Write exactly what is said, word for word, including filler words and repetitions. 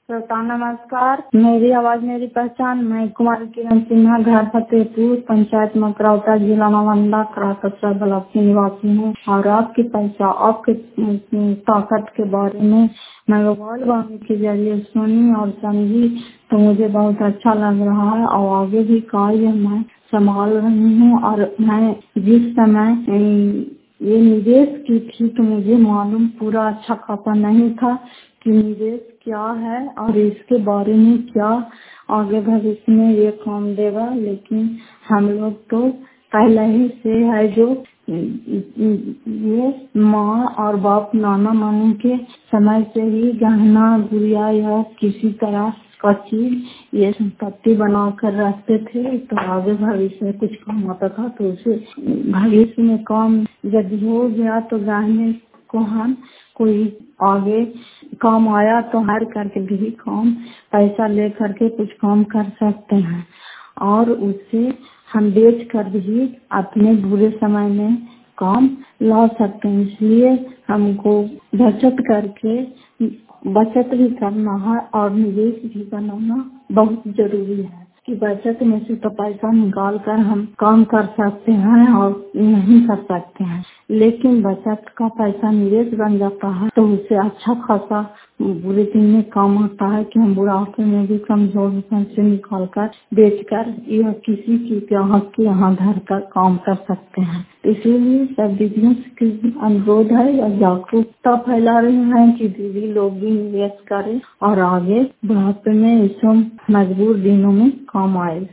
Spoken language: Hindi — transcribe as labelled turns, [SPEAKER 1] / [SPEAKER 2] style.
[SPEAKER 1] श्रोता नमस्कार। मेरी आवाज मेरी पहचान। मैं कुमारी किरण सिन्हा, घर फतेहपुर, पंचायत मकरौता, जिला नालंदा, कराकसरा ब्लॉक की निवासी हूँ। और आपकी पैसा आपके ताकत के बारे में मैं मोबाइल वाणी के जरिए सुनी और समझी तो मुझे बहुत अच्छा लग रहा है और आगे भी कार्य मैं संभाल रही हूँ। और मैं जिस समय ये निवेश की थी तो मुझे मालूम पूरा अच्छा खासा नहीं था कि निवेश क्या है और इसके बारे में क्या आगे भविष्य में ये काम देगा। लेकिन हम लोग तो पहले ही से है जो ये माँ और बाप नाना नानी के समय से ही गहना गुड़िया या किसी तरह का चीज ये संपत्ति बना कर रखते थे तो आगे भविष्य में कुछ काम आता था। तो उसे भविष्य में काम यदि हो गया तो गहने को हम कोई आगे काम आया तो हर करके भी काम पैसा ले करके कुछ काम कर सकते हैं और उससे हम बेच कर भी अपने बुरे समय में काम ला सकते हैं। इसलिए हमको बचत करके बचत भी करना है और निवेश भी बनाना बहुत जरूरी है कि बचत में से तो पैसा निकाल कर हम काम कर सकते हैं और नहीं कर सकते हैं। लेकिन बचत का पैसा निवेश बन जाता है तो उससे अच्छा खासा बुरे दिन में काम आता है कि हम बुढ़ापे में भी कमजोर पैसे निकाल कर बेच कर या किसी की ग्राहक के यहाँ घर का काम कर सकते हैं। इसीलिए सब दीदियों से अनुरोध है या जागरूकता फैला रहे हैं कि दीदी लोग भी निवेश करें और आगे बुढ़ापे में इस मजबूर दिनों में काम आए।